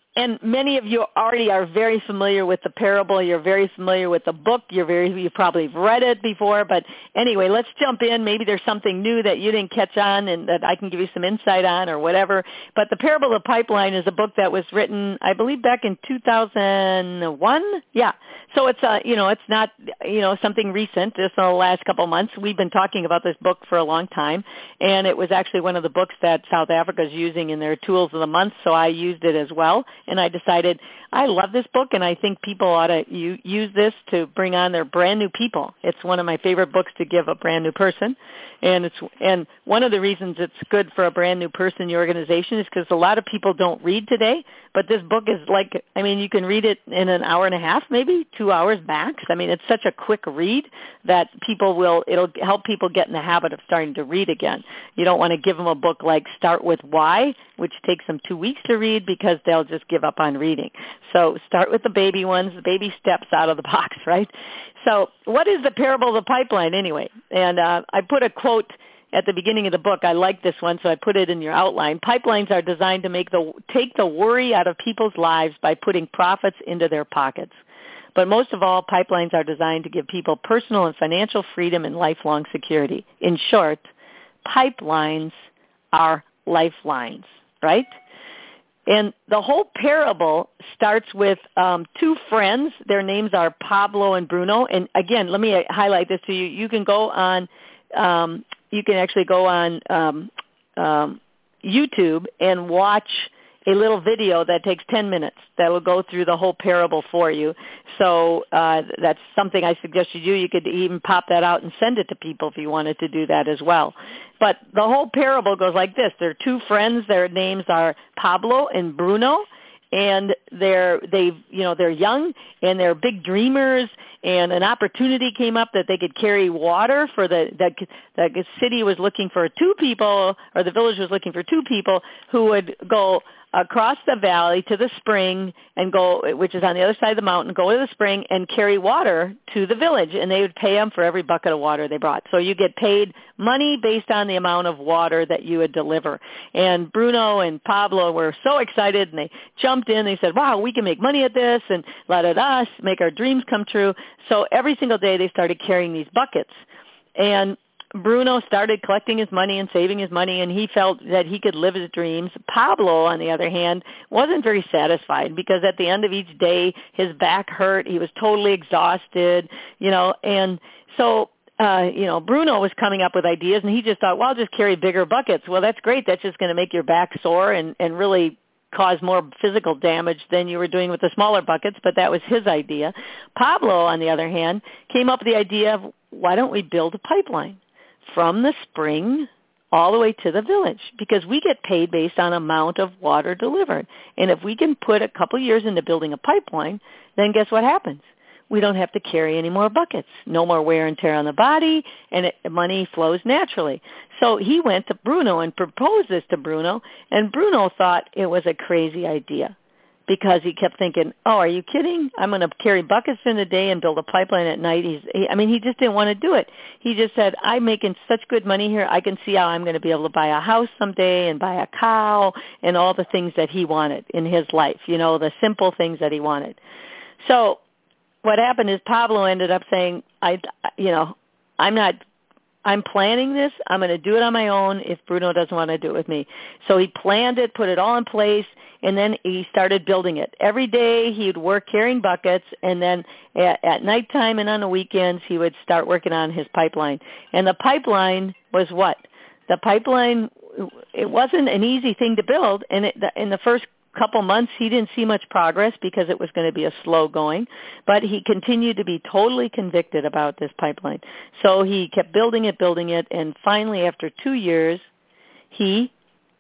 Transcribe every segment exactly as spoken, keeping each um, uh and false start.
And many of you already are very familiar with the parable. You're very familiar with the book. You're very, you probably have read it before. But anyway, let's jump in. Maybe there's something new that you didn't catch on and that I can give you some insight on or whatever. But The Parable of the Pipeline is a book that was written, I believe, back in two thousand one. Yeah. So it's, uh, you know, it's not, you know, something recent. Just in the last couple of months. We've been talking about this book for a long time. And it was actually one of the books that South Africa is using in their Tools of the Month. So I used it as well. And I decided I love this book, and I think people ought to u- use this to bring on their brand new people. It's one of my favorite books to give a brand new person, and it's and one of the reasons it's good for a brand new person in your organization is because a lot of people don't read today. But this book is like, I mean, you can read it in an hour and a half, maybe two hours max. I mean, it's such a quick read that people will. It'll help people get in the habit of starting to read again. You don't want to give them a book like Start with Why, which takes them two weeks to read because they'll just give up on reading. So start with the baby ones, the baby steps out of the box, right? So what is the parable of the pipeline anyway? And uh, I put a quote at the beginning of the book. I like this one, so I put it in your outline. Pipelines are designed to make the take the worry out of people's lives by putting profits into their pockets. But most of all, pipelines are designed to give people personal and financial freedom and lifelong security. In short, pipelines are lifelines, right? And the whole parable starts with um, two friends. Their names are Pablo and Bruno. And again, let me highlight this to you. You can go on, um, you can actually go on um, um, YouTube and watch a little video that takes ten minutes that will go through the whole parable for you. So uh, that's something I suggest you do. You could even pop that out and send it to people if you wanted to do that as well. But the whole parable goes like this. There are two friends. Their names are Pablo and Bruno. And they're they you know they're young and they're big dreamers, and an opportunity came up that they could carry water for the that the city was looking for two people, or the village was looking for two people who would go across the valley to the spring and go, which is on the other side of the mountain, go to the spring and carry water to the village, and they would pay them for every bucket of water they brought. So you get paid money based on the amount of water that you would deliver. And Bruno and Pablo were so excited, and they jumped in. They said, wow, we can make money at this, and let it us make our dreams come true. So every single day they started carrying these buckets. And Bruno started collecting his money and saving his money, and he felt that he could live his dreams. Pablo, on the other hand, wasn't very satisfied because at the end of each day, his back hurt. He was totally exhausted, you know, and so, uh, you know, Bruno was coming up with ideas, and he just thought, well, I'll just carry bigger buckets. Well, that's great. That's just going to make your back sore and, and really cause more physical damage than you were doing with the smaller buckets, but that was his idea. Pablo, on the other hand, came up with the idea of, why don't we build a pipeline from the spring all the way to the village, because we get paid based on amount of water delivered. And if we can put a couple years into building a pipeline, then guess what happens? We don't have to carry any more buckets, no more wear and tear on the body, and it, money flows naturally. So he went to Bruno and proposed this to Bruno, and Bruno thought it was a crazy idea, because he kept thinking, oh, are you kidding? I'm going to carry buckets in the day and build a pipeline at night. He's, he, I mean, he just didn't want to do it. He just said, I'm making such good money here. I can see how I'm going to be able to buy a house someday and buy a cow and all the things that he wanted in his life, you know, the simple things that he wanted. So what happened is Pablo ended up saying, I, you know, I'm not I'm planning this. I'm going to do it on my own if Bruno doesn't want to do it with me. So he planned it, put it all in place, and then he started building it. Every day he would work carrying buckets, and then at, at nighttime and on the weekends he would start working on his pipeline. And the pipeline was what? The pipeline, it wasn't an easy thing to build, and it, in the first couple months he didn't see much progress because it was going to be a slow going, but he continued to be totally convicted about this pipeline. So he kept building it, building it, and finally after two years he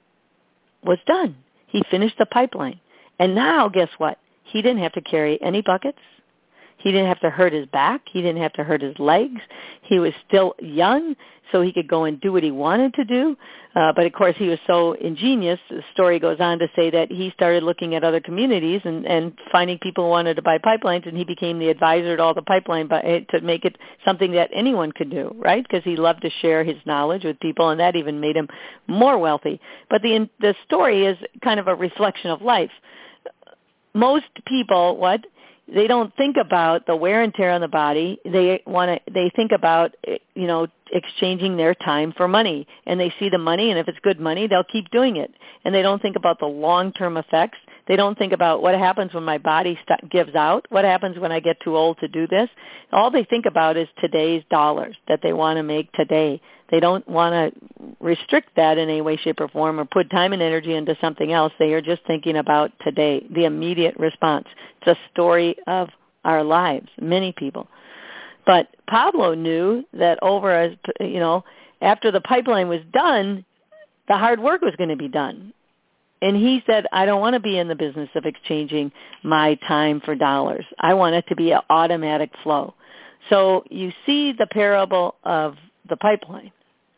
was done. He finished the pipeline. And now guess what? He didn't have to carry any buckets. He didn't have to hurt his back. He didn't have to hurt his legs. He was still young, so he could go and do what he wanted to do. Uh, but, of course, he was so ingenious. The story goes on to say that he started looking at other communities and, and finding people who wanted to buy pipelines, and he became the advisor to all the pipeline by, to make it something that anyone could do, right? Because he loved to share his knowledge with people, and that even made him more wealthy. But the, the story is kind of a reflection of life. most people, what? They don't think about the wear and tear on the body. They want to. They think about, you know, exchanging their time for money, and they see the money, and if it's good money, they'll keep doing it. And they don't think about the long-term effects. They don't think about what happens when my body st- gives out. What happens when I get too old to do this? All they think about is today's dollars that they want to make today. They don't want to restrict that in any way, shape, or form or put time and energy into something else. They are just thinking about today, the immediate response. It's a story of our lives, many people. But Pablo knew that over, a, you know, after the pipeline was done, the hard work was going to be done. And he said, I don't want to be in the business of exchanging my time for dollars. I want it to be an automatic flow. So you see the parable of the pipeline.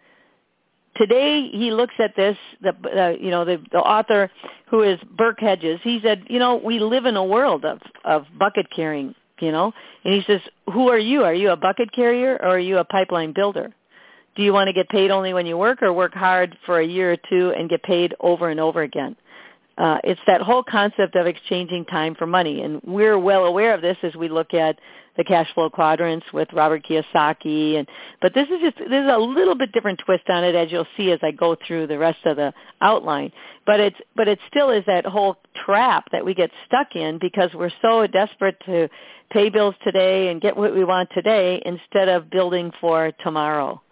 Today he looks at this, the, uh, you know, the, the author who is Burke Hedges, he said, you know, we live in a world of, of bucket carrying, you know, and he says, who are you? Are you a bucket carrier or are you a pipeline builder? Do you want to get paid only when you work or work hard for a year or two and get paid over and over again? Uh, it's that whole concept of exchanging time for money, and we're well aware of this as we look at the cash flow quadrants with Robert Kiyosaki. And but this is just there's a little bit different twist on it, as you'll see as I go through the rest of the outline. But it's but it still is that whole trap that we get stuck in because we're so desperate to pay bills today and get what we want today instead of building for tomorrow.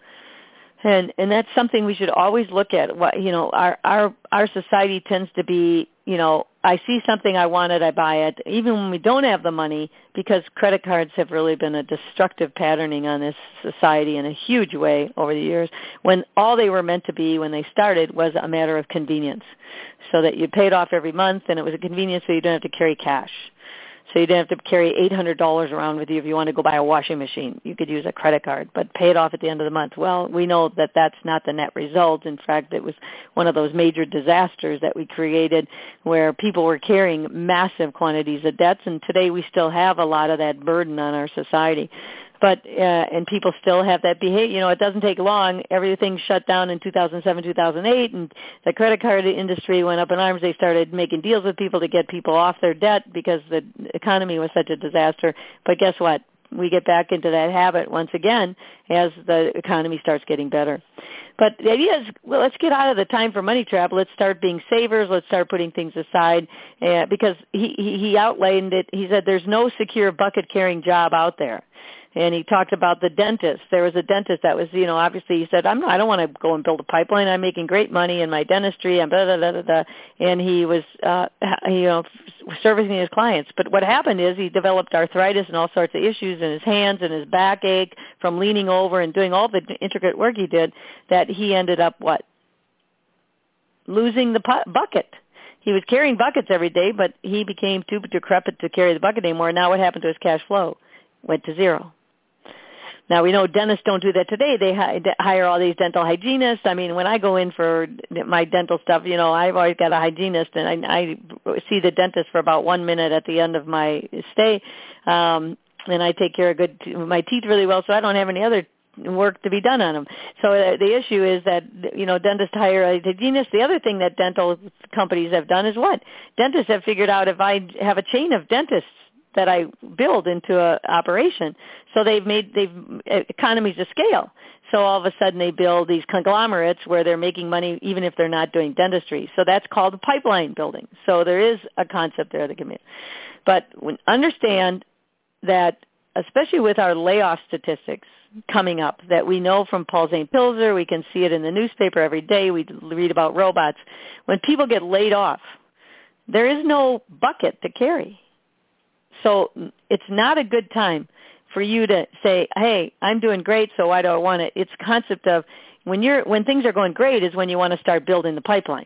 And and that's something we should always look at. What you know, our our our society tends to be, you know, I see something I want it, I buy it, even when we don't have the money, because credit cards have really been a destructive patterning on this society in a huge way over the years, when all they were meant to be when they started was a matter of convenience, so that you paid off every month and it was a convenience so you didn't have to carry cash. So you didn't have to carry eight hundred dollars around with you if you want to go buy a washing machine. You could use a credit card, but pay it off at the end of the month. Well, we know that that's not the net result. In fact, it was one of those major disasters that we created where people were carrying massive quantities of debts, and today we still have a lot of that burden on our society. But uh, and people still have that behavior. You know, it doesn't take long. Everything shut down in two thousand seven, two thousand eight, and the credit card industry went up in arms. They started making deals with people to get people off their debt because the economy was such a disaster. But guess what? We get back into that habit once again as the economy starts getting better. But the idea is, well, let's get out of the time for money trap. Let's start being savers. Let's start putting things aside uh, because he, he, he outlined it. He said there's no secure bucket-carrying job out there. And he talked about the dentist. There was a dentist that was, you know, obviously he said, I'm, I don't want to go and build a pipeline. I'm making great money in my dentistry and blah, blah, blah, blah, blah. And he was, uh, you know, servicing his clients. But what happened is he developed arthritis and all sorts of issues in his hands and his backache from leaning over and doing all the intricate work he did that he ended up what? Losing the pu- bucket. He was carrying buckets every day, but he became too decrepit to carry the bucket anymore. Now what happened to his cash flow? Went to zero. Now, we know dentists don't do that today. They hire all these dental hygienists. I mean, when I go in for my dental stuff, you know, I've always got a hygienist, and I, I see the dentist for about one minute at the end of my stay, um, and I take care of good my teeth really well, so I don't have any other work to be done on them. So uh, the issue is that, you know, dentists hire a hygienist. The other thing that dental companies have done is what? Dentists have figured out if I have a chain of dentists that I build into a operation. So they've made they've economies of scale. So all of a sudden they build these conglomerates where they're making money even if they're not doing dentistry. So that's called pipeline building. So there is a concept there that can be. But understand that, especially with our layoff statistics coming up, that we know from Paul Zane Pilzer, we can see it in the newspaper every day, we read about robots. When people get laid off, there is no bucket to carry. So it's not a good time for you to say, hey, I'm doing great, so why do I want it? It's a concept of when you're when things are going great is when you want to start building the pipeline.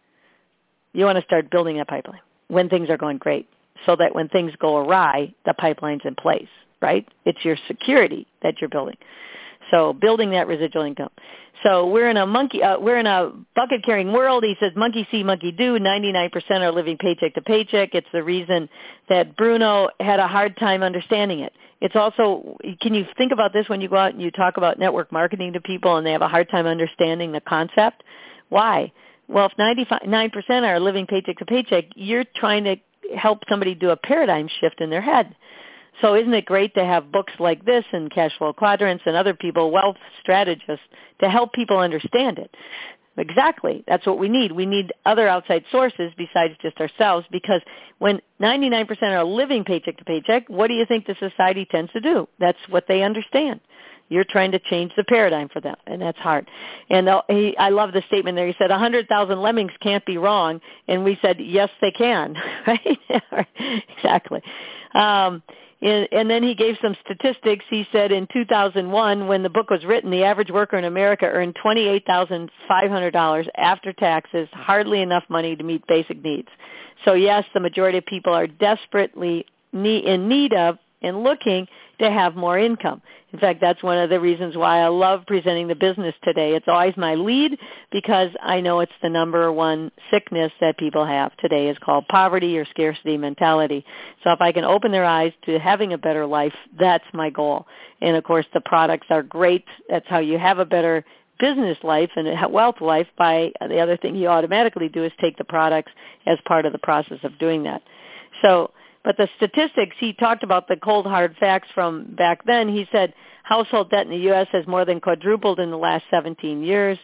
You want to start building a pipeline when things are going great, so that when things go awry, the pipeline's in place, right? It's your security that you're building. So building that residual income. So we're in a monkey, uh, we're in a bucket-carrying world. He says, monkey see, monkey do. ninety-nine percent are living paycheck to paycheck. It's the reason that Bruno had a hard time understanding it. It's also, can you think about this when you go out and you talk about network marketing to people and they have a hard time understanding the concept? Why? Well, if ninety-nine percent are living paycheck to paycheck, you're trying to help somebody do a paradigm shift in their head. So isn't it great to have books like this and Cash Flow Quadrants and other people, wealth strategists, to help people understand it? Exactly. That's what we need. We need other outside sources besides just ourselves, because when ninety-nine percent are living paycheck to paycheck, what do you think the society tends to do? That's what they understand. You're trying to change the paradigm for them, and that's hard. And he, I love the statement there. He said, one hundred thousand lemmings can't be wrong. And we said, yes, they can. Right? Exactly. Um, and, and then he gave some statistics. He said in two thousand one, when the book was written, the average worker in America earned twenty-eight thousand five hundred dollars after taxes, hardly enough money to meet basic needs. So, yes, the majority of people are desperately in need of and looking to have more income. In fact, that's one of the reasons why I love presenting the business today. It's always my lead because I know it's the number one sickness that people have today is called poverty or scarcity mentality. So if I can open their eyes to having a better life, that's my goal. And, of course, the products are great. That's how you have a better business life and a wealth life. By the other thing you automatically do is take the products as part of the process of doing that. So But the statistics, he talked about the cold, hard facts from back then. He said household debt in the U S has more than quadrupled in the last seventeen years.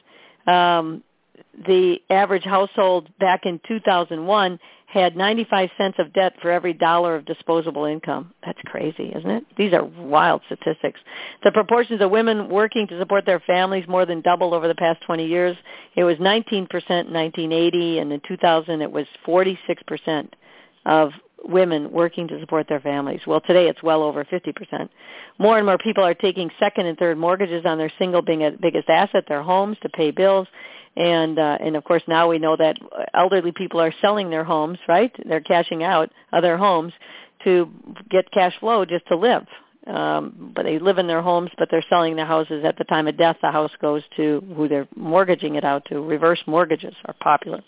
Um, the average household back in two thousand one had ninety-five cents of debt for every dollar of disposable income. That's crazy, isn't it? These are wild statistics. The proportions of women working to support their families more than doubled over the past twenty years. It was nineteen percent in nineteen eighty, and in two thousand it was forty-six percent of women working to support their families. Well, today it's well over fifty percent. More and more people are taking second and third mortgages on their single biggest asset, their homes, to pay bills. And, uh, and of course, now we know that elderly people are selling their homes, right? They're cashing out of their homes to get cash flow just to live. Um, but they live in their homes, but they're selling their houses at the time of death. The house goes to who they're mortgaging it out to. Reverse mortgages are popular.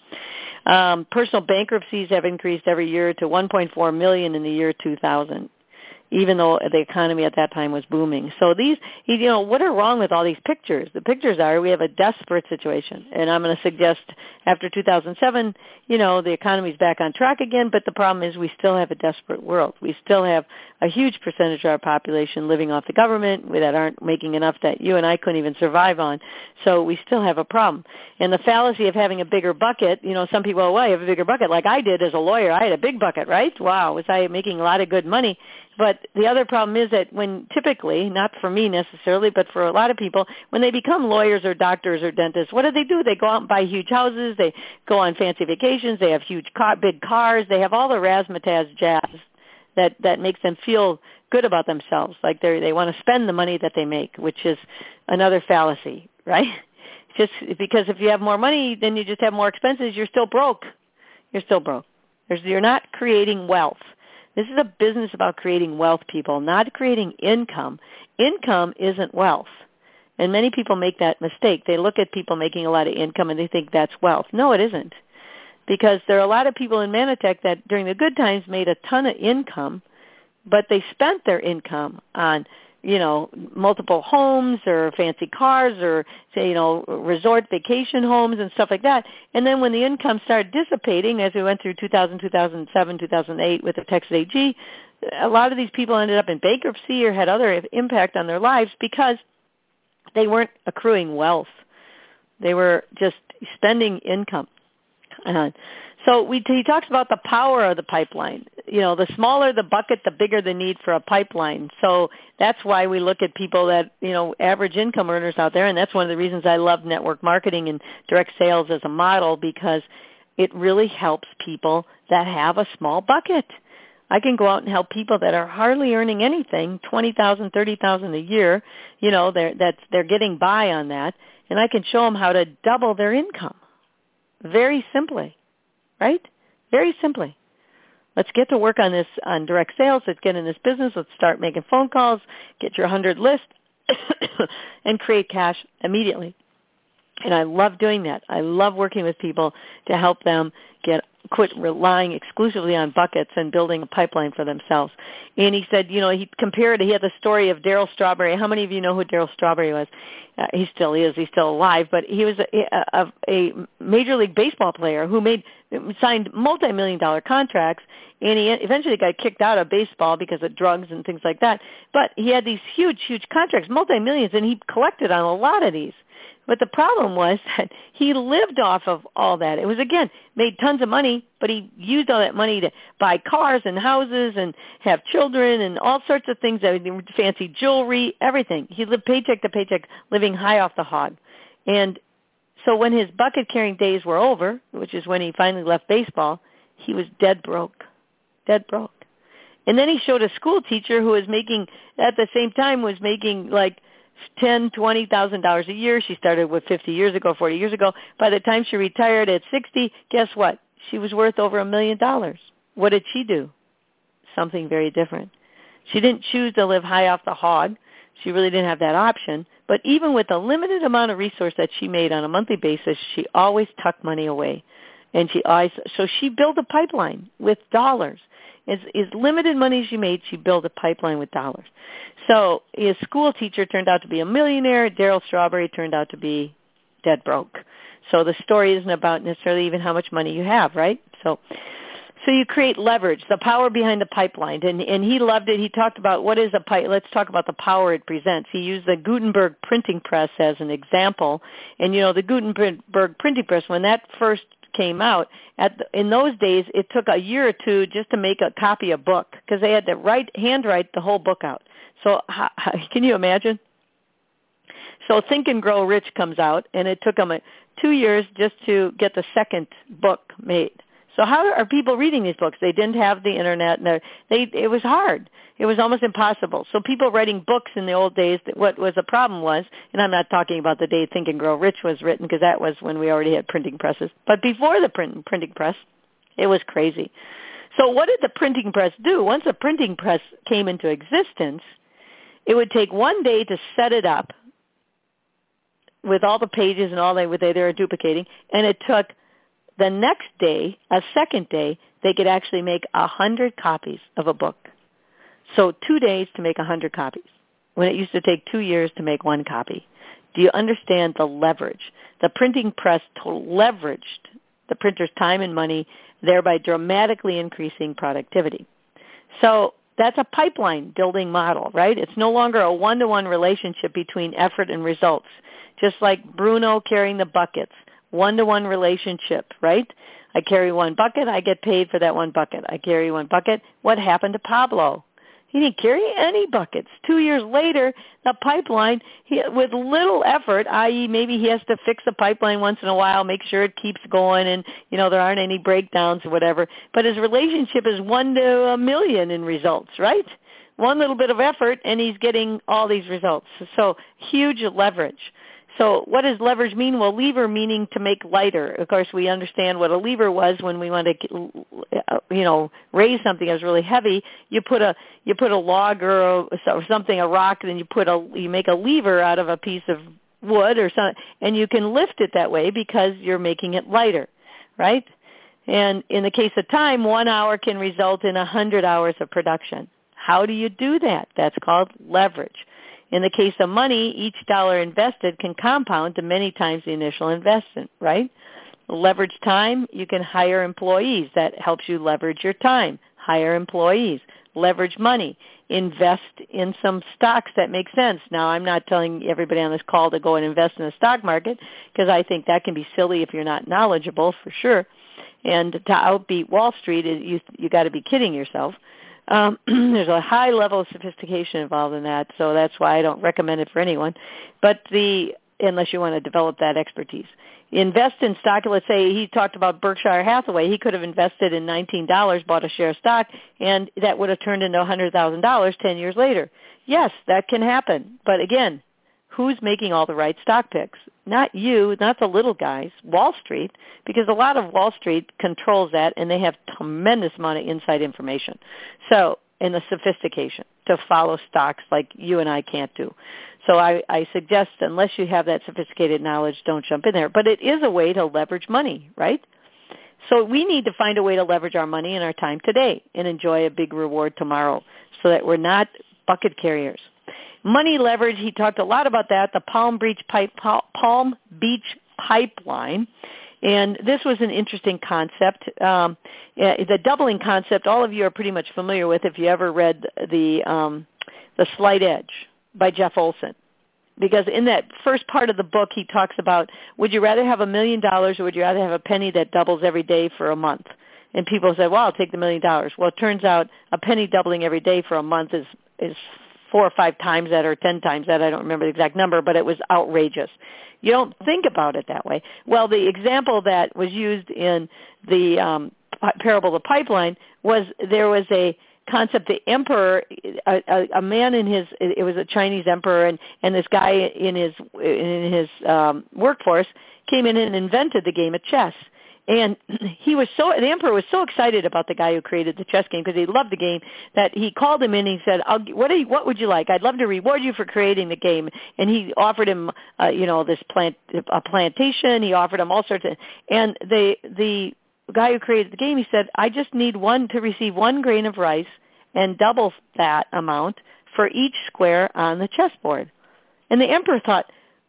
Um, personal bankruptcies have increased every year to one point four million in the year two thousand, even though the economy at that time was booming. So these, you know, what are wrong with all these pictures? The pictures are we have a desperate situation, and I'm going to suggest after two thousand seven, you know, the economy's back on track again, but the problem is we still have a desperate world. We still have a huge percentage of our population living off the government that aren't making enough that you and I couldn't even survive on. So we still have a problem. And the fallacy of having a bigger bucket, you know, some people, well, I have a bigger bucket like I did as a lawyer. I had a big bucket, right? Wow, was I making a lot of good money? But the other problem is that when typically, not for me necessarily, but for a lot of people, when they become lawyers or doctors or dentists, what do they do? They go out and buy huge houses. They go on fancy vacations. They have huge car, big cars. They have all the razzmatazz jazz that, that makes them feel good about themselves, like they they want to spend the money that they make, which is another fallacy, right? Just because if you have more money, then you just have more expenses. You're still broke. You're still broke. There's, you're not creating wealth. This is a business about creating wealth, people, not creating income. Income isn't wealth. And many people make that mistake. They look at people making a lot of income and they think that's wealth. No, it isn't. Because there are a lot of people in Manatech that during the good times made a ton of income, but they spent their income on, you know, multiple homes or fancy cars or, say, you know, resort vacation homes and stuff like that. And then when the income started dissipating, as we went through two thousand, two thousand seven, two thousand eight with the Texas A G, a lot of these people ended up in bankruptcy or had other impact on their lives because they weren't accruing wealth. They were just spending income. Uh, so we, he talks about the power of the pipeline. You know, the smaller the bucket, the bigger the need for a pipeline. So that's why we look at people that, you know, average income earners out there, and that's one of the reasons I love network marketing and direct sales as a model, because it really helps people that have a small bucket. I can go out and help people that are hardly earning anything, twenty thousand dollars, thirty thousand dollars a year. You know, they're, that's, they're getting by on that, and I can show them how to double their income. Very simply, right? Very simply. Let's get to work on this, on direct sales. Let's get in this business. Let's start making phone calls, get your one hundred list, and create cash immediately. And I love doing that. I love working with people to help them get quit relying exclusively on buckets and building a pipeline for themselves. And he said, you know, he compared, he had the story of Darryl Strawberry. How many of you know who Darryl Strawberry was? Uh, he still is. He's still alive. But he was a, a, a Major League Baseball player who made signed multi-million dollar contracts, and he eventually got kicked out of baseball because of drugs and things like that. But he had these huge, huge contracts, multi-millions, and he collected on a lot of these. But the problem was that he lived off of all that. It was, again, made tons of money, but he used all that money to buy cars and houses and have children and all sorts of things, fancy jewelry, everything. He lived paycheck to paycheck, living high off the hog. And so when his bucket-carrying days were over, which is when he finally left baseball, he was dead broke, dead broke. And then he showed a school teacher who was making, at the same time, was making like ten, twenty thousand dollars a year. She started with fifty years ago, forty years ago. By the time she retired at sixty, guess what? She was worth over a million dollars. What did she do? Something very different. She didn't choose to live high off the hog. She really didn't have that option. But even with the limited amount of resource that she made on a monthly basis, she always tucked money away. And she always, so she built a pipeline with dollars. As, as limited money as she made, she built a pipeline with dollars. So his school teacher turned out to be a millionaire. Darryl Strawberry turned out to be dead broke. So the story isn't about necessarily even how much money you have, right? So so you create leverage, the power behind the pipeline. And, and he loved it. He talked about what is a pipe. Let's talk about the power it presents. He used the Gutenberg printing press as an example. And, you know, the Gutenberg printing press, when that first came out, at the, in those days, it took a year or two just to make a copy of a book because they had to write, handwrite the whole book out. So how, how, can you imagine? So Think and Grow Rich comes out, and it took them a, two years just to get the second book made. So how are people reading these books? They didn't have the internet, and they it was hard. It was almost impossible. So people writing books in the old days, what was the problem was, and I'm not talking about the day Think and Grow Rich was written because that was when we already had printing presses. But before the print, printing press, it was crazy. So what did the printing press do? Once the printing press came into existence, it would take one day to set it up with all the pages and all they, they, they were duplicating, and it took the next day, a second day, they could actually make a hundred copies of a book. So two days to make a hundred copies, when it used to take two years to make one copy. Do you understand the leverage? The printing press leveraged the printer's time and money, thereby dramatically increasing productivity. So that's a pipeline building model, right? It's no longer a one-to-one relationship between effort and results, just like Bruno carrying the buckets. One-to-one relationship, right? I carry one bucket, I get paid for that one bucket. I carry one bucket. What happened to Pablo? He didn't carry any buckets. Two years later, the pipeline, he, with little effort, that is maybe he has to fix the pipeline once in a while, make sure it keeps going and, you know, there aren't any breakdowns or whatever. But his relationship is one to a million in results, right? One little bit of effort, and he's getting all these results. So huge leverage. So what does leverage mean? Well, lever meaning to make lighter. Of course, we understand what a lever was when we wanted to, you know, raise something that was really heavy. You put a you put a log or, a, or something, a rock, and then you put a you make a lever out of a piece of wood or something, and you can lift it that way because you're making it lighter, right? And in the case of time, one hour can result in a hundred hours of production. How do you do that? That's called leverage. In the case of money, each dollar invested can compound to many times the initial investment, right? Leverage time, you can hire employees. That helps you leverage your time. Hire employees. Leverage money. Invest in some stocks that make sense. Now, I'm not telling everybody on this call to go and invest in the stock market because I think that can be silly if you're not knowledgeable, for sure. And to outbeat Wall Street, you you got to be kidding yourself. Um, there's a high level of sophistication involved in that, so that's why I don't recommend it for anyone. But the unless you want to develop that expertise, invest in stock. Let's say he talked about Berkshire Hathaway. He could have invested in nineteen dollars, bought a share of stock, and that would have turned into one hundred thousand dollars ten years later. Yes, that can happen. But again, who's making all the right stock picks? Not you, not the little guys, Wall Street, because a lot of Wall Street controls that, and they have tremendous amount of inside information. So, and the sophistication to follow stocks like you and I can't do. So I, I suggest unless you have that sophisticated knowledge, don't jump in there. But it is a way to leverage money, right? So we need to find a way to leverage our money and our time today and enjoy a big reward tomorrow so that we're not bucket carriers. Money leverage, he talked a lot about that, the Palm Beach, pipe, Palm Beach pipeline. And this was an interesting concept. Um, the doubling concept, all of you are pretty much familiar with if you ever read the um, the Slight Edge by Jeff Olson. Because in that first part of the book, he talks about, would you rather have a million dollars or would you rather have a penny that doubles every day for a month? And people said, well, I'll take the million dollars. Well, it turns out a penny doubling every day for a month is, is four or five times that or ten times that. I don't remember the exact number, but it was outrageous. You don't think about it that way. Well, the example that was used in the um, parable of the pipeline was there was a concept, the emperor, a, a, a man in his, it was a Chinese emperor, and, and this guy in his in his um, workforce came in and invented the game of chess. And he was so, the emperor was so excited about the guy who created the chess game because he loved the game that he called him in and he said, I'll, what, are you, what would you like? I'd love to reward you for creating the game. And he offered him, uh, you know, this plant, a plantation. He offered him all sorts of, and the, the guy who created the game, he said, I just need one to receive one grain of rice and double that amount for each square on the chessboard. And the emperor thought,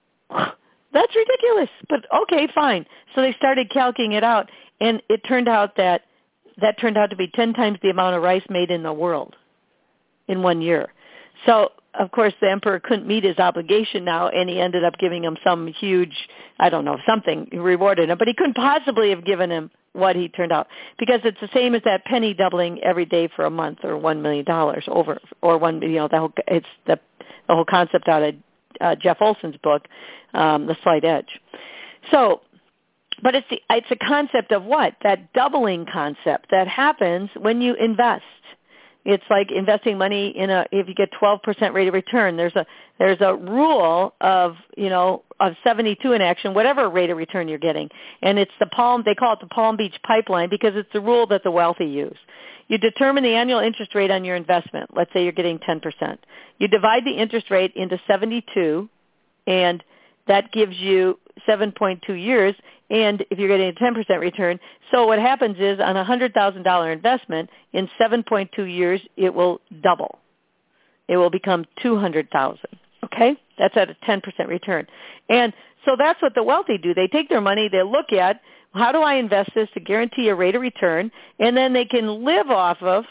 that's ridiculous, but okay, fine. So they started calculating it out, and it turned out that that turned out to be ten times the amount of rice made in the world in one year. So, of course, the emperor couldn't meet his obligation now, and he ended up giving him some huge, I don't know, something, he rewarded him, but he couldn't possibly have given him what he turned out, because it's the same as that penny doubling every day for a month, or one million dollars over, or one, you know, the whole, it's the, the whole concept out of uh, Jeff Olson's book, um, The Slight Edge. So, but it's the, it's a concept of what? That doubling concept that happens when you invest. It's like investing money in a, if you get twelve percent rate of return, there's a, there's a rule of, you know, of seventy-two in action, whatever rate of return you're getting. And it's the Palm, they call it the Palm Beach pipeline because it's the rule that the wealthy use. You determine the annual interest rate on your investment. Let's say you're getting ten percent. You divide the interest rate into seventy-two, and that gives you seven point two years, and if you're getting a ten percent return, so what happens is on a one hundred thousand dollars investment, in seven point two years, it will double. It will become two hundred thousand dollars, okay? That's at a ten percent return. And so that's what the wealthy do. They take their money, they look at, how do I invest this to guarantee a rate of return, and then they can live off of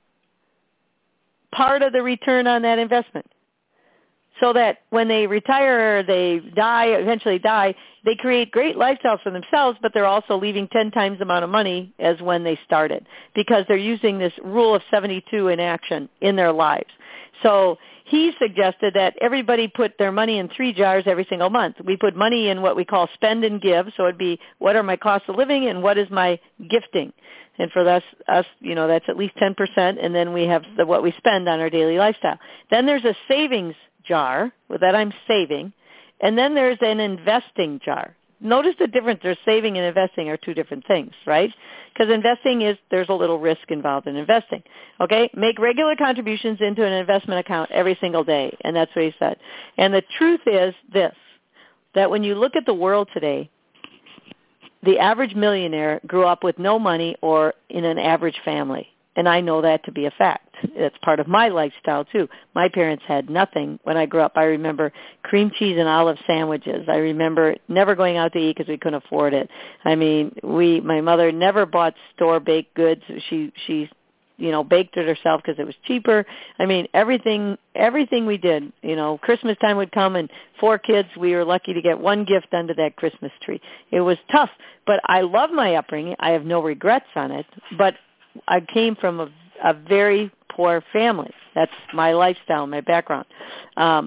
part of the return on that investment. So that when they retire or they die, eventually die, they create great lifestyles for themselves, but they're also leaving ten times the amount of money as when they started because they're using this rule of seventy-two in action in their lives. So he suggested that everybody put their money in three jars every single month. We put money in what we call spend and give, so it'd be what are my costs of living and what is my gifting. And for us, us, you know, that's at least ten percent, and then we have the, what we spend on our daily lifestyle. Then there's a savings jar with that I'm saving, and then there's an investing jar. Notice the difference. There's saving and investing are two different things, right? Because investing is, there's a little risk involved in investing. Okay? Make regular contributions into an investment account every single day, and that's what he said. And the truth is this, that when you look at the world today, the average millionaire grew up with no money or in an average family. And I know that to be a fact. It's part of my lifestyle, too. My parents had nothing when I grew up. I remember cream cheese and olive sandwiches. I remember never going out to eat because we couldn't afford it. I mean, we, my mother never bought store-baked goods. She, she, you know, baked it herself because it was cheaper. I mean, everything, everything we did, you know, Christmas time would come and four kids, we were lucky to get one gift under that Christmas tree. It was tough, but I love my upbringing. I have no regrets on it, but I came from a, a very poor family. That's my lifestyle, my background. Um,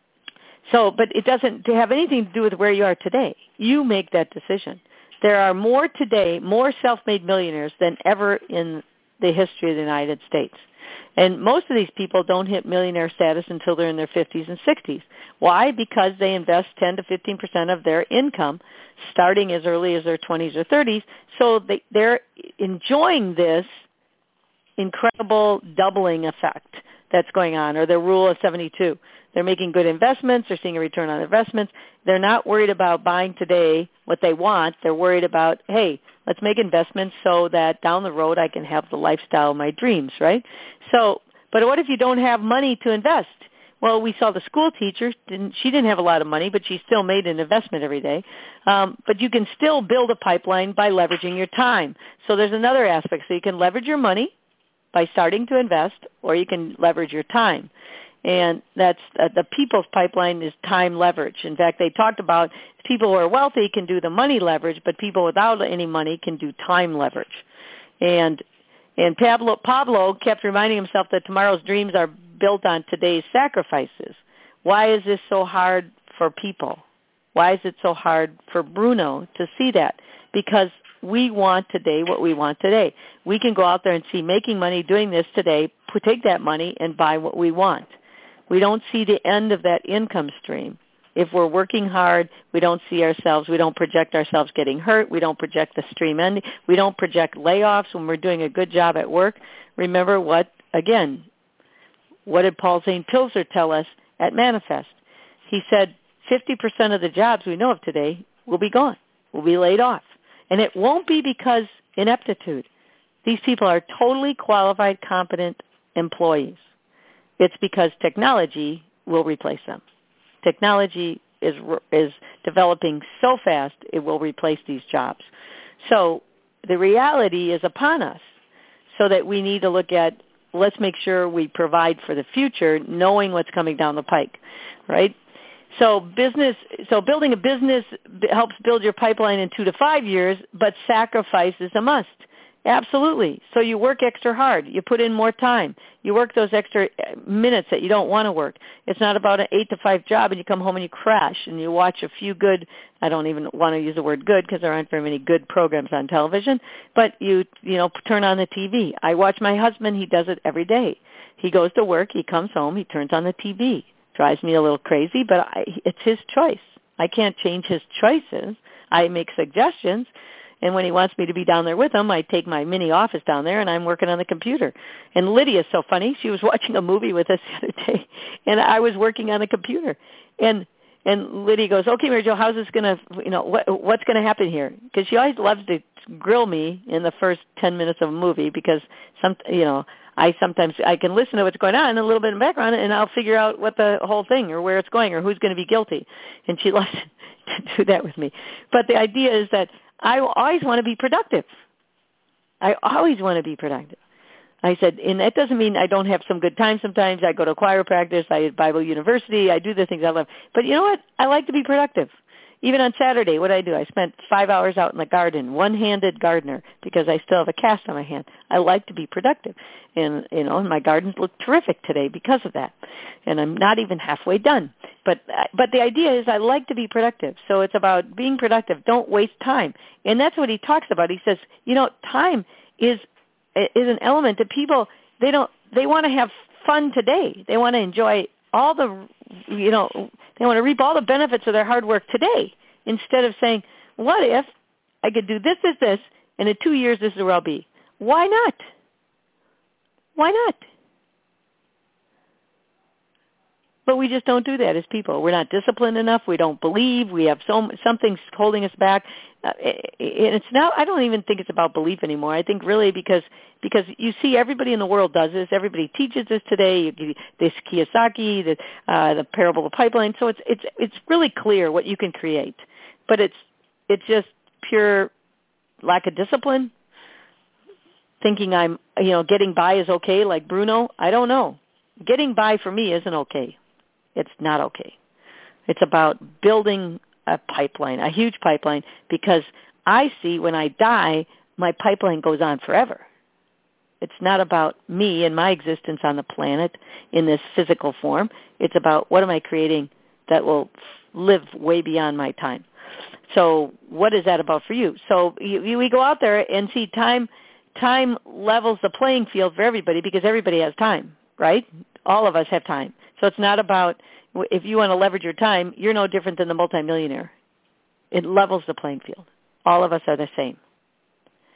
so, but it doesn't have anything to do with where you are today. You make that decision. There are more today, more self-made millionaires than ever in the history of the United States. And most of these people don't hit millionaire status until they're in their fifties and sixties. Why? Because they invest ten to fifteen percent of their income starting as early as their twenties or thirties. So they, they're enjoying this incredible doubling effect. that's going on, or the rule of seventy-two. They're making good investments. They're seeing a return on investments. They're not worried about buying today what they want. They're worried about, hey, let's make investments so that down the road I can have the lifestyle of my dreams, right? So, but what if you don't have money to invest? Well, we saw the school teacher. Didn't, she didn't have a lot of money, but she still made an investment every day. Um, but you can still build a pipeline by leveraging your time. So there's another aspect. So you can leverage your money by starting to invest, or you can leverage your time. And that's uh, the people's pipeline is time leverage. In fact, they talked about people who are wealthy can do the money leverage, but people without any money can do time leverage. And and Pablo, Pablo kept reminding himself that tomorrow's dreams are built on today's sacrifices. Why is this so hard for people? Why is it so hard for Bruno to see that? Because we want today what we want today. We can go out there and see making money doing this today, take that money and buy what we want. We don't see the end of that income stream. If we're working hard, we don't see ourselves, we don't project ourselves getting hurt, we don't project the stream ending, we don't project layoffs when we're doing a good job at work. Remember what, again, what did Paul Zane Pilzer tell us at Manifest? He said fifty percent of the jobs we know of today will be gone, will be laid off. And it won't be because ineptitude. These people are totally qualified, competent employees. It's because technology will replace them. Technology is is developing so fast it will replace these jobs. So the reality is upon us, so that we need to look at, let's make sure we provide for the future, knowing what's coming down the pike, right? So business, so building a business helps build your pipeline in two to five years, but sacrifice is a must. Absolutely. So you work extra hard. You put in more time. You work those extra minutes that you don't want to work. It's not about an eight to five job and you come home and you crash and you watch a few good, I don't even want to use the word good because there aren't very many good programs on television, but you, you know, turn on the T V. I watch my husband. He does it every day. He goes to work. He comes home. He turns on the T V. Drives me a little crazy, but I, it's his choice. I can't change his choices. I make suggestions. And when he wants me to be down there with him, I take my mini office down there, and I'm working on the computer. And Lydia's so funny. She was watching a movie with us the other day, and I was working on the computer. And and Lydia goes, okay, Mary Jo, how's this going to, you know, what, what's going to happen here? Because she always loves to grill me in the first ten minutes of a movie because, some, you know, I sometimes, I can listen to what's going on a little bit in the background, and I'll figure out what the whole thing or where it's going or who's going to be guilty. And she loves to do that with me. But the idea is that I always want to be productive. I always want to be productive. I said, and that doesn't mean I don't have some good times sometimes. I go to choir practice. I at Bible University. I do the things I love. But you know what? I like to be productive. Even on Saturday, what did I do? I spent five hours out in the garden, one-handed gardener, because I still have a cast on my hand. I like to be productive. And, you know, my gardens look terrific today because of that. And I'm not even halfway done. But but the idea is I like to be productive. So it's about being productive. Don't waste time. And that's what he talks about. He says, you know, time is is an element that people, they don't, they want to have fun today. They want to enjoy all the, you know, they want to reap all the benefits of their hard work today instead of saying, what if I could do this, this, this, and in two years this is where I'll be. Why not? Why not? But we just don't do that as people. We're not disciplined enough. We don't believe. We have so something's holding us back. Uh, and it's now. I don't even think it's about belief anymore. I think really because because you see everybody in the world does this. Everybody teaches this today. This Kiyosaki, the uh, the parable of the pipeline. So it's it's it's really clear what you can create. But it's it's just pure lack of discipline. Thinking I'm you know getting by is okay, like Bruno. I don't know. Getting by for me isn't okay. It's not okay. It's about building a pipeline, a huge pipeline, because I see when I die, my pipeline goes on forever. It's not about me and my existence on the planet in this physical form. It's about what am I creating that will live way beyond my time. So what is that about for you? So you, we go out there and see time, time levels the playing field for everybody because everybody has time, right? All of us have time. So it's not about, if you want to leverage your time, you're no different than the multimillionaire. It levels the playing field. All of us are the same.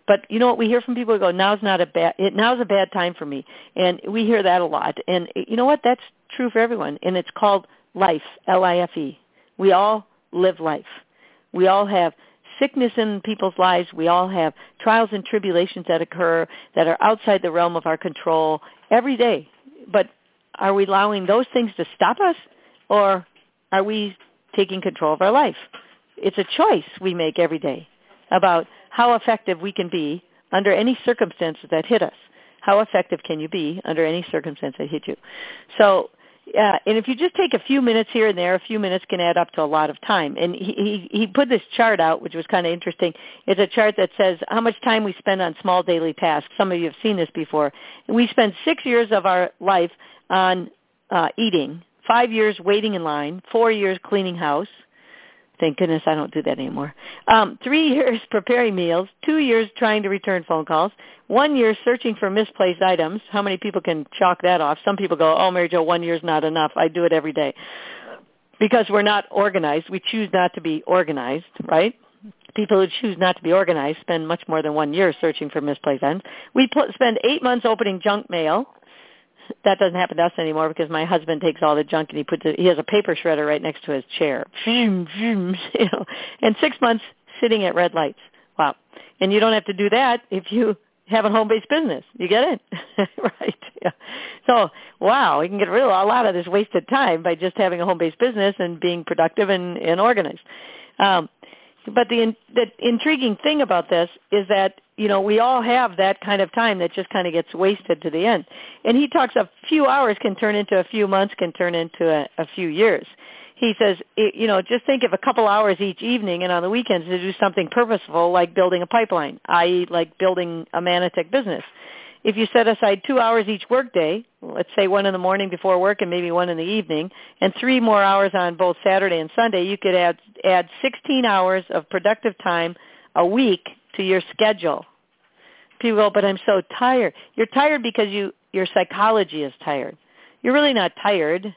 But you know what? We hear from people who go, now's not a bad, it, now's a bad time for me. And we hear that a lot. And you know what? That's true for everyone. And it's called life, L I F E. We all live life. We all have sickness in people's lives. We all have trials and tribulations that occur that are outside the realm of our control every day. But are we allowing those things to stop us, or are we taking control of our life? It's a choice we make every day about how effective we can be under any circumstances that hit us. How effective can you be under any circumstance that hit you? So, uh, and if you just take a few minutes here and there, a few minutes can add up to a lot of time. And he, he, he put this chart out, which was kind of interesting. It's a chart that says how much time we spend on small daily tasks. Some of you have seen this before. We spend six years of our life on uh, eating, five years waiting in line, four years cleaning house. Thank goodness I don't do that anymore. Um, three years preparing meals, two years trying to return phone calls, one year searching for misplaced items. How many people can chalk that off? Some people go, oh, Mary Jo, one year's not enough. I do it every day. Because we're not organized. We choose not to be organized, right? People who choose not to be organized spend much more than one year searching for misplaced items. We put, spend eight months opening junk mail. That doesn't happen to us anymore because my husband takes all the junk and he puts it, he has a paper shredder right next to his chair. You know, and six months sitting at red lights. Wow. And you don't have to do that if you have a home-based business. You get it? Right. Yeah. So, wow, we can get rid of a lot of this wasted time by just having a home-based business and being productive and, and organized. Um, but the, the intriguing thing about this is that, you know, we all have that kind of time that just kind of gets wasted to the end. And he talks a few hours can turn into a few months, can turn into a, a few years. He says, it, you know, just think of a couple hours each evening and on the weekends to do something purposeful like building a pipeline, that is like building a Manatech business. If you set aside two hours each workday, let's say one in the morning before work and maybe one in the evening, and three more hours on both Saturday and Sunday, you could add add sixteen hours of productive time a week to your schedule. People go, but I'm so tired. You're tired because you your psychology is tired. You're really not tired.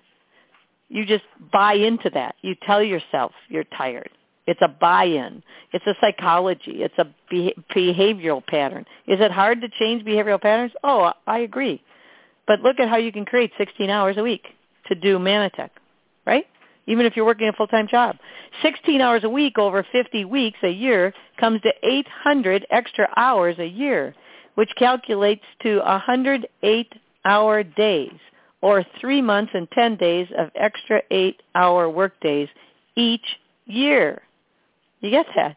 You just buy into that. You tell yourself you're tired. It's a buy-in. It's a psychology. It's a behavioral pattern. Is it hard to change behavioral patterns? Oh, I agree. But look at how you can create sixteen hours a week to do Manatech, right? Even if you're working a full-time job. sixteen hours a week over fifty weeks a year comes to eight hundred extra hours a year, which calculates to one hundred eight hour days, or three months and ten days of extra eight-hour work days each year. You get that?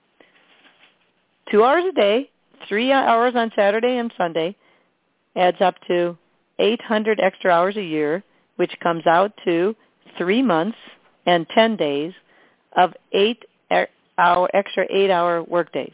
Two hours a day, three hours on Saturday and Sunday, adds up to eight hundred extra hours a year, which comes out to three months and ten days of eight hour extra eight-hour work days.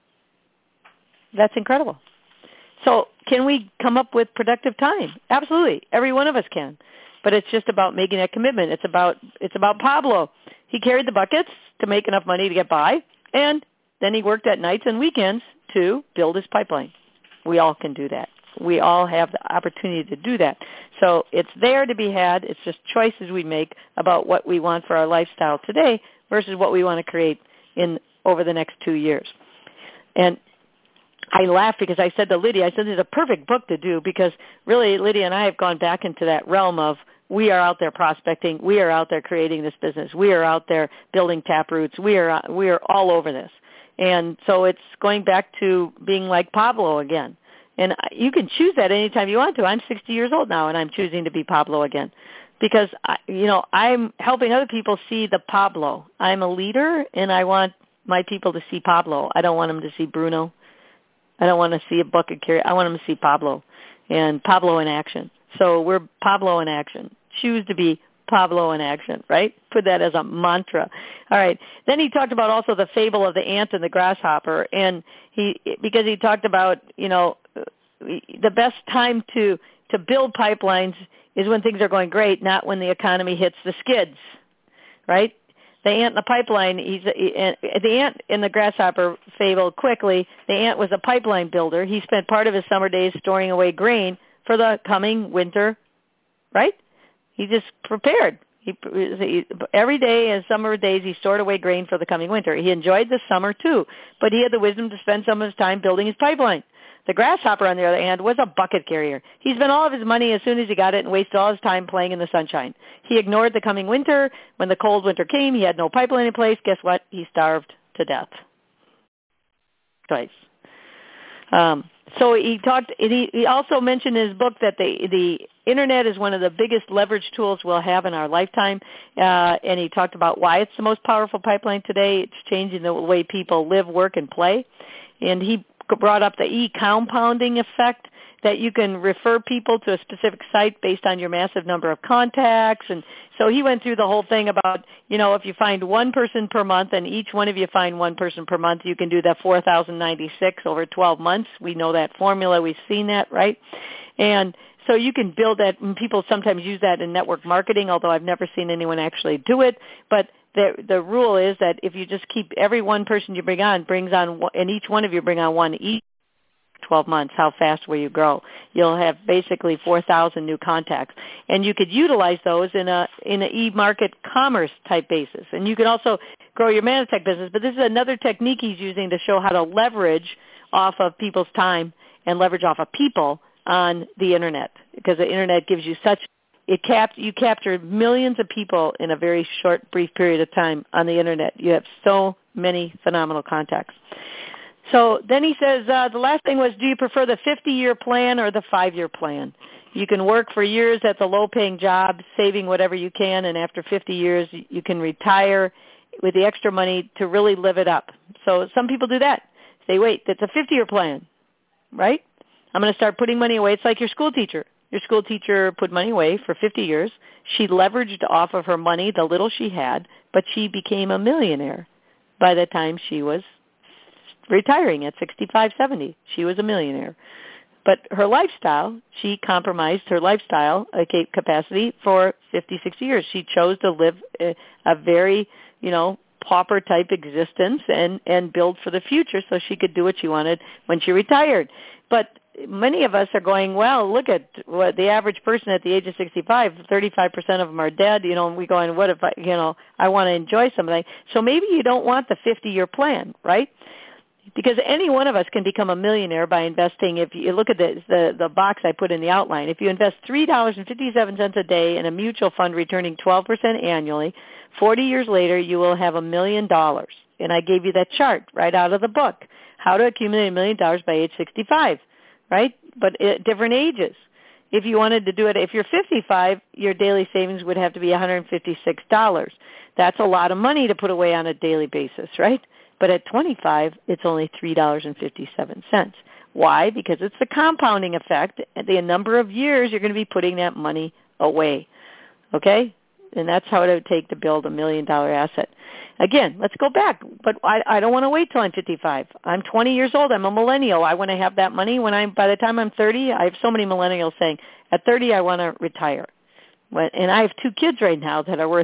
That's incredible. So can we come up with productive time? Absolutely. Every one of us can. But it's just about making that commitment. It's about it's about Pablo. He carried the buckets to make enough money to get by, and then he worked at nights and weekends to build his pipeline. We all can do that. We all have the opportunity to do that. So it's there to be had. It's just choices we make about what we want for our lifestyle today versus what we want to create in over the next two years. And I laugh because I said to Lydia, I said, it's a perfect book to do because really Lydia and I have gone back into that realm of we are out there prospecting. We are out there creating this business. We are out there building Taproots. We are we are all over this. And so it's going back to being like Pablo again. And you can choose that anytime you want to. I'm sixty years old now, and I'm choosing to be Pablo again because, I, you know, I'm helping other people see the Pablo. I'm a leader, and I want my people to see Pablo. I don't want them to see Bruno. I don't want to see a bucket carry. I want them to see Pablo and Pablo in action. So we're Pablo in action. Choose to be Pablo in action, right? Put that as a mantra. All right. Then he talked about also the fable of the ant and the grasshopper, and he because he talked about, you know, the best time to, to build pipelines is when things are going great, not when the economy hits the skids, right? The ant in the pipeline, he's a, the ant in the grasshopper fable quickly, the ant was a pipeline builder. He spent part of his summer days storing away grain for the coming winter, right? He just prepared. He, he, every day in summer days, he stored away grain for the coming winter. He enjoyed the summer too, but he had the wisdom to spend some of his time building his pipeline. The grasshopper, on the other hand, was a bucket carrier. He spent all of his money as soon as he got it and wasted all his time playing in the sunshine. He ignored the coming winter. When the cold winter came, he had no pipeline in place. Guess what? He starved to death. Twice. Um, so he talked. He, he also mentioned in his book that the the internet is one of the biggest leverage tools we'll have in our lifetime, uh, and he talked about why it's the most powerful pipeline today. It's changing the way people live, work, and play. And he brought up the e-compounding effect, that you can refer people to a specific site based on your massive number of contacts. And so he went through the whole thing about, you know, if you find one person per month and each one of you find one person per month, you can do that four thousand ninety-six over twelve months. We know that formula. We've seen that, right? And so you can build that, and people sometimes use that in network marketing, although I've never seen anyone actually do it. But the the rule is that if you just keep every one person you bring on brings on, and each one of you bring on one each twelve months, how fast will you grow? You'll have basically four thousand new contacts. And you could utilize those in a in an e-market commerce type basis. And you can also grow your Manatech business. But this is another technique he's using to show how to leverage off of people's time and leverage off of people on the internet, because the internet gives you such, it cap, you capture millions of people in a very short, brief period of time on the internet. You have so many phenomenal contacts. So then he says, uh, the last thing was, do you prefer the fifty-year plan or the five-year plan? You can work for years at the low-paying job, saving whatever you can, and after fifty years, you can retire with the extra money to really live it up. So some people do that. Say, wait, that's a fifty-year plan, right? I'm going to start putting money away. It's like your school teacher. Your school teacher put money away for fifty years. She leveraged off of her money the little she had, but she became a millionaire by the time she was retiring at sixty-five, seventy. She was a millionaire. But her lifestyle, she compromised her lifestyle capacity for fifty, sixty years. She chose to live a, a very, you know, pauper-type existence and, and build for the future so she could do what she wanted when she retired. But many of us are going, well, look at what the average person at the age of sixty-five, thirty-five percent of them are dead, you know, and we going, what if I, you know, I want to enjoy something. So maybe you don't want the fifty-year plan, right? Because any one of us can become a millionaire by investing. If you look at the, the, the box I put in the outline, if you invest three dollars and fifty-seven cents a day in a mutual fund returning twelve percent annually, forty years later you will have a million dollars. And I gave you that chart right out of the book, how to accumulate a million dollars by age sixty-five, right? But at different ages. If you wanted to do it, if you're fifty-five, your daily savings would have to be one hundred fifty-six dollars. That's a lot of money to put away on a daily basis, right? But at twenty-five, it's only three dollars and fifty-seven cents. Why? Because it's the compounding effect. The number of years you're going to be putting that money away, okay? And that's how it would take to build a million-dollar asset. Again, let's go back. But I, I don't want to wait till I'm fifty-five. I'm twenty years old. I'm a millennial. I want to have that money when I'm. By the time I'm thirty, I have so many millennials saying, at thirty, I want to retire. And I have two kids right now that are worth.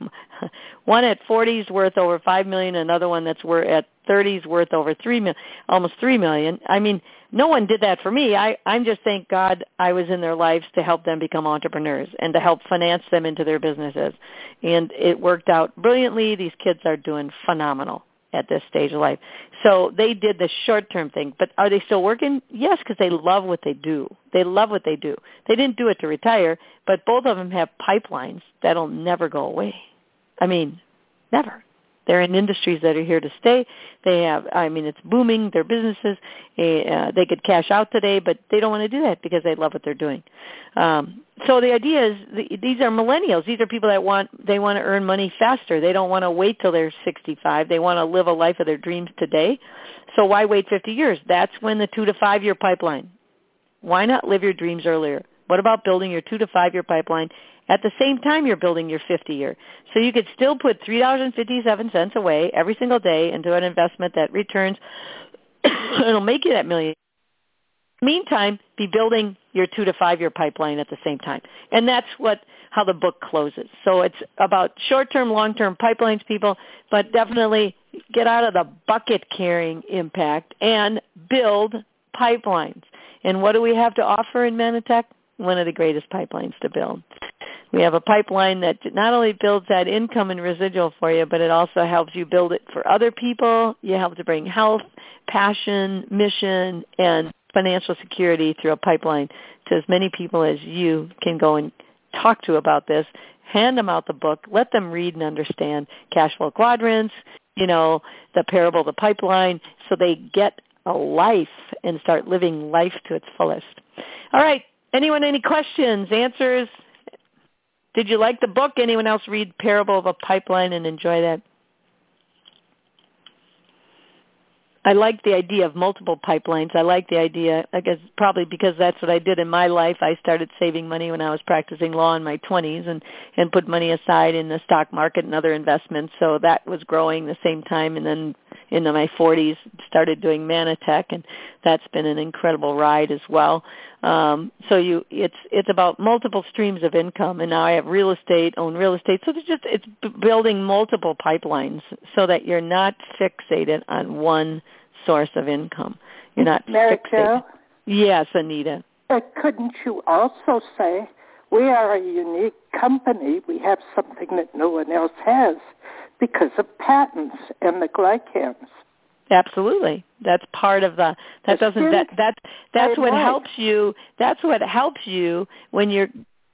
One at forty is worth over five million dollars, another one that's worth at thirty is worth over three million dollars, almost three million dollars. I mean, no one did that for me. I, I'm just thank God I was in their lives to help them become entrepreneurs and to help finance them into their businesses. And it worked out brilliantly. These kids are doing phenomenal at this stage of life. So they did the short-term thing. But are they still working? Yes, because they love what they do. They love what they do. They didn't do it to retire, but both of them have pipelines that'll never go away. I mean, never. They're in industries that are here to stay. They have, I mean, it's booming, their businesses. Uh, they could cash out today, but they don't want to do that because they love what they're doing. Um, so the idea is the, these are millennials. These are people that want, they want to earn money faster. They don't want to wait till they're sixty-five. They want to live a life of their dreams today. So why wait fifty years? That's when the two to five year pipeline. Why not live your dreams earlier? What about building your two to five year pipeline at the same time you're building your fifty-year? So you could still put three dollars and fifty-seven cents away every single day into an investment that returns. It'll make you that million. Meantime, be building your two to five-year pipeline at the same time. And that's what how the book closes. So it's about short-term, long-term pipelines, people, but definitely get out of the bucket-carrying impact and build pipelines. And what do we have to offer in Manatech? One of the greatest pipelines to build. We have a pipeline that not only builds that income and residual for you, but it also helps you build it for other people. You help to bring health, passion, mission, and financial security through a pipeline to as many people as you can go and talk to about this. Hand them out the book. Let them read and understand cash flow quadrants, you know, the parable of the pipeline, so they get a life and start living life to its fullest. All right. Anyone, any questions, answers? Did you like the book? Anyone else read Parable of a Pipeline and enjoy that? I like the idea of multiple pipelines. I like the idea, I guess probably because that's what I did in my life. I started saving money when I was practicing law in my twenties and, and put money aside in the stock market and other investments. So that was growing the same time. And then in my forties, started doing Manatech, and that's been an incredible ride as well. Um, so you, it's it's about multiple streams of income, and now I have real estate, own real estate. So it's just it's building multiple pipelines so that you're not fixated on one source of income. You're not Mary fixated. Jo? Yes, Anita. But couldn't you also say we are a unique company? We have something that no one else has because of patents and the glycans. Absolutely. That's part of the, that doesn't, that, that, that's what helps you, that's what helps you when you're,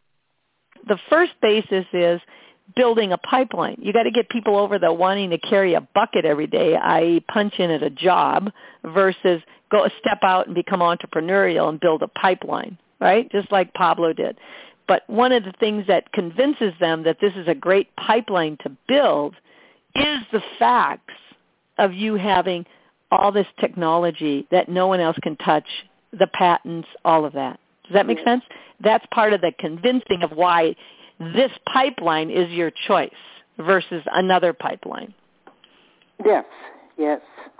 the first basis is building a pipeline. You got to get people over the wanting to carry a bucket every day, that is punch in at a job, versus go step out and become entrepreneurial and build a pipeline, right? Just like Pablo did. But one of the things that convinces them that this is a great pipeline to build is the facts of you having all this technology that no one else can touch, the patents, all of that. Does that make Yes. sense? That's part of the convincing of why this pipeline is your choice versus another pipeline. Yes, yes.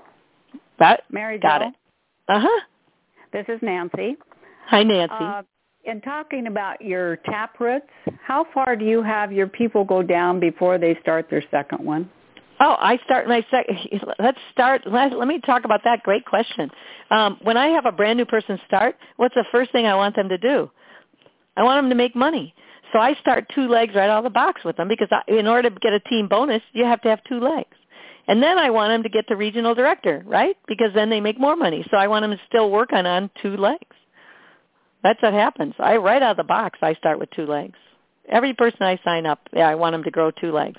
That, Mary Jo, got it. Uh-huh. This is Nancy. Hi, Nancy. Uh, in talking about your tap roots, how far do you have your people go down before they start their second one? Oh, I start my second. Let's start. Let, let me talk about that. Great question. Um, when I have a brand new person start, what's the first thing I want them to do? I want them to make money. So I start two legs right out of the box with them because I, in order to get a team bonus, you have to have two legs. And then I want them to get to regional director, right? Because then they make more money. So I want them to still work on, on two legs. That's what happens. I right out of the box, I start with two legs. Every person I sign up, yeah, I want them to grow two legs.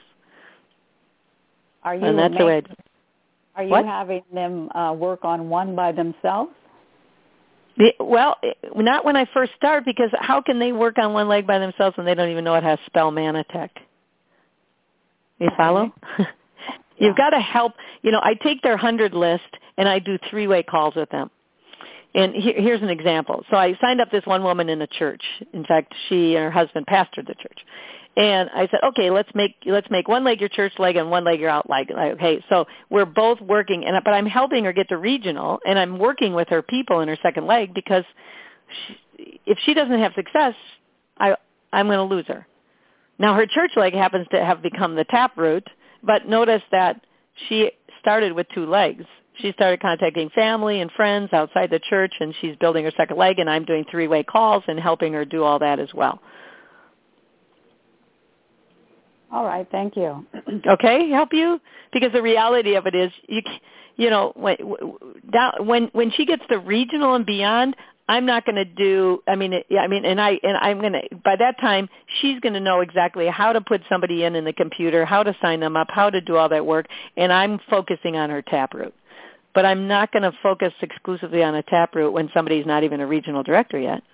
Are you and that's make, the way it, Are you what? having them uh, work on one by themselves? The, well, not when I first start, because how can they work on one leg by themselves when they don't even know how to spell Manatech? You follow? Okay. You've Yeah. got to help. You know, I take their hundred list and I do three-way calls with them. And here, here's an example. So I signed up this one woman in a church. In fact, she and her husband pastored the church. And I said, okay, let's make let's make one leg your church leg and one leg your out leg. Okay, so we're both working, and but I'm helping her get to regional, and I'm working with her people in her second leg because she, if she doesn't have success, I I'm going to lose her. Now her church leg happens to have become the taproot, but notice that she started with two legs. She started contacting family and friends outside the church, and she's building her second leg, and I'm doing three-way calls and helping her do all that as well. All right, thank you. Okay, help you? Because the reality of it is, you you know, when when when she gets to regional and beyond, I'm not going to do. I mean, I mean, and I and I'm going to. By that time, she's going to know exactly how to put somebody in in the computer, how to sign them up, how to do all that work, and I'm focusing on her taproot. But I'm not going to focus exclusively on a taproot when somebody's not even a regional director yet.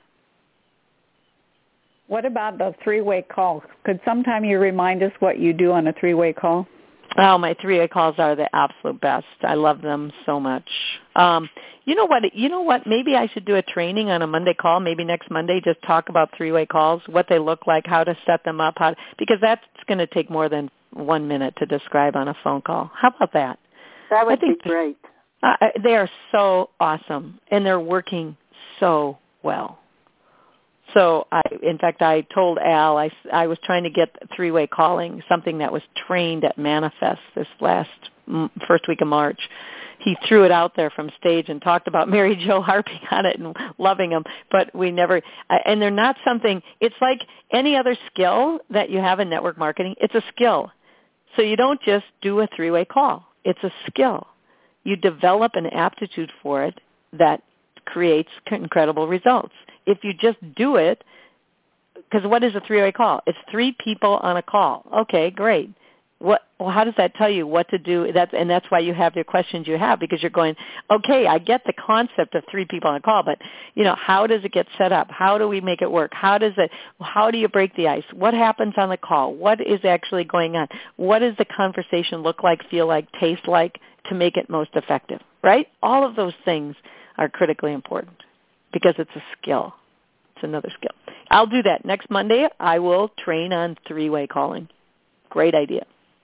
What about the three-way call? Could sometime you remind us what you do on a three-way call? Oh, my three-way calls are the absolute best. I love them so much. Um, you know what? You know what? Maybe I should do a training on a Monday call. Maybe next Monday, just talk about three-way calls, what they look like, how to set them up, how to, because that's going to take more than one minute to describe on a phone call. How about that? That would I think be great. Uh, they are so awesome, and they're working so well. So, I, in fact, I told Al I, I was trying to get three-way calling, something that was trained at Manifest this last first week of March, he threw it out there from stage and talked about Mary Jo harping on it and loving them, but we never, and they're not something, it's like any other skill that you have in network marketing, it's a skill. So you don't just do a three-way call. It's a skill. You develop an aptitude for it that creates incredible results. If you just do it, because what is a three-way call? It's three people on a call. Okay, great. What? Well, how does that tell you what to do? That's, and that's why you have your questions you have, because you're going, okay, I get the concept of three people on a call, but you know, how does it get set up? How do we make it work? How does it? How do you break the ice? What happens on the call? What is actually going on? What does the conversation look like, feel like, taste like to make it most effective? Right? All of those things are critically important because it's a skill. It's another skill. I'll do that next Monday. I will train on three-way calling. Great idea.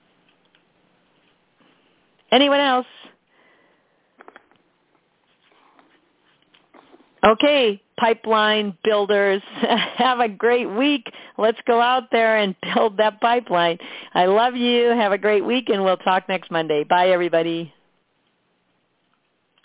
Anyone else? Okay, pipeline builders, have a great week. Let's go out there and build that pipeline. I love you. Have a great week, and we'll talk next Monday. Bye, everybody.